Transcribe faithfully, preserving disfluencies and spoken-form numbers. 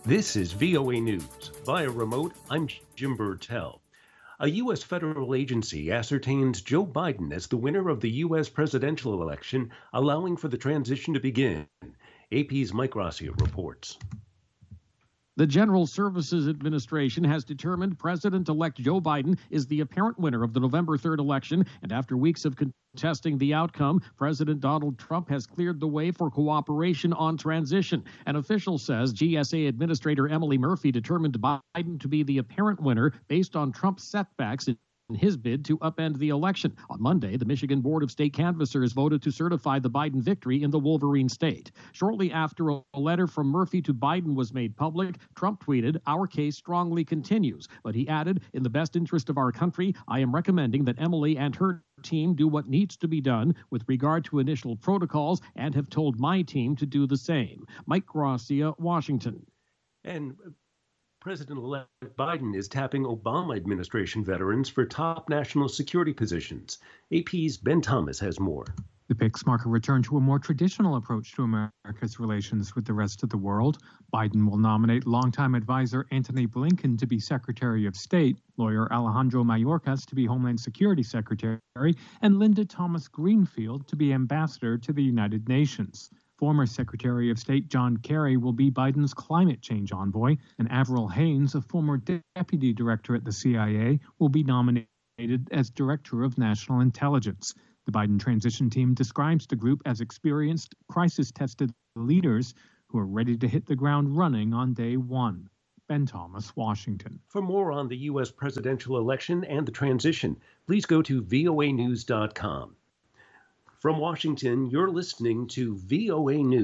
This is V O A News. Via remote, I'm Jim Burtell. A U S federal agency ascertains Joe Biden as the winner of the U S presidential election, allowing for the transition to begin. A P's Mike Rossio reports. The General Services Administration has determined President-elect Joe Biden is the apparent winner of the November third election, and after weeks of contesting the outcome, President Donald Trump has cleared the way for cooperation on transition. An official says G S A Administrator Emily Murphy determined Biden to be the apparent winner based on Trump's setbacks in in his bid to upend the election. On Monday, the Michigan Board of State Canvassers voted to certify the Biden victory in the Wolverine state. Shortly after a letter from Murphy to Biden was made public, Trump tweeted, "Our case strongly continues." But he added, "In the best interest of our country, I am recommending that Emily and her team do what needs to be done with regard to initial protocols and have told my team to do the same." Mike Gracia, Washington. And President-elect Biden is tapping Obama administration veterans for top national security positions. A P's Ben Thomas has more. The picks mark a return to a more traditional approach to America's relations with the rest of the world. Biden will nominate longtime advisor Antony Blinken to be Secretary of State, lawyer Alejandro Mayorkas to be Homeland Security Secretary, and Linda Thomas Greenfield to be Ambassador to the United Nations. Former Secretary of State John Kerry will be Biden's climate change envoy, and Avril Haines, a former deputy director at the C I A, will be nominated as Director of National Intelligence. The Biden transition team describes the group as experienced, crisis-tested leaders who are ready to hit the ground running on day one. Ben Thomas, Washington. For more on the U S presidential election and the transition, please go to V O A news dot com. From Washington, you're listening to V O A News.